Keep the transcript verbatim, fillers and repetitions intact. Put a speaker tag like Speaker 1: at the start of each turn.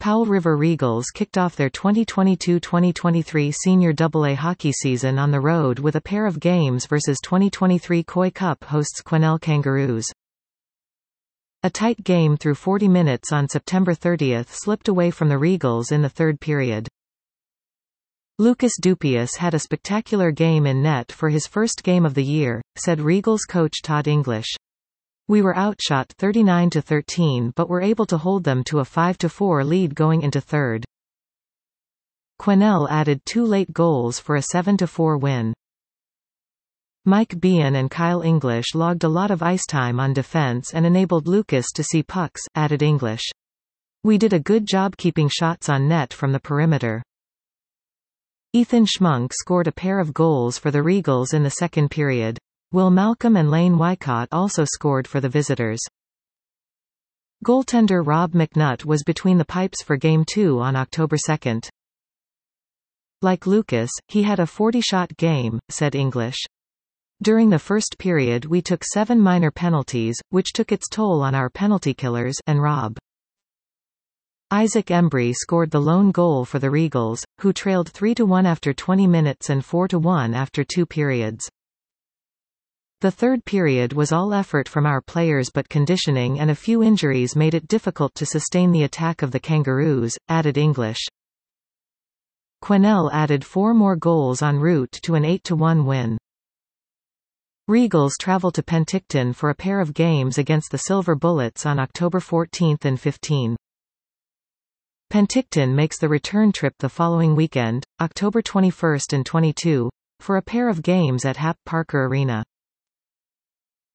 Speaker 1: Powell River Regals kicked off their twenty twenty-two twenty twenty-three Senior double A hockey season on the road with a pair of games versus twenty twenty-three Koi Cup hosts Quesnel Kangaroos. A tight game through forty minutes on September thirtieth slipped away from the Regals in the third period. Lucas Dupuis had a spectacular game in net for his first game of the year, said Regals coach Todd English. We were outshot thirty-nine to thirteen but were able to hold them to a five to four lead going into third. Quesnel added two late goals for a seven to four win. Mike Behan and Kyle English logged a lot of ice time on defense and enabled Lucas to see pucks, added English. We did a good job keeping shots on net from the perimeter. Ethan Schmunk scored a pair of goals for the Regals in the second period. Will Malcolm and Lane Wycott also scored for the visitors. Goaltender Rob McNutt was between the pipes for Game two on October second. Like Lucas, he had a forty-shot game, said English. During the first period we took seven minor penalties, which took its toll on our penalty killers and Rob. Isaac Embry scored the lone goal for the Regals, who trailed three to one after twenty minutes and four to one after two periods. The third period was all effort from our players but conditioning and a few injuries made it difficult to sustain the attack of the Kangaroos, added English. Quesnel added four more goals en route to an eight to one win. Regals travel to Penticton for a pair of games against the Silver Bullets on October fourteenth and fifteenth. Penticton makes the return trip the following weekend, October twenty-first and twenty-second, for a pair of games at Hap Parker Arena.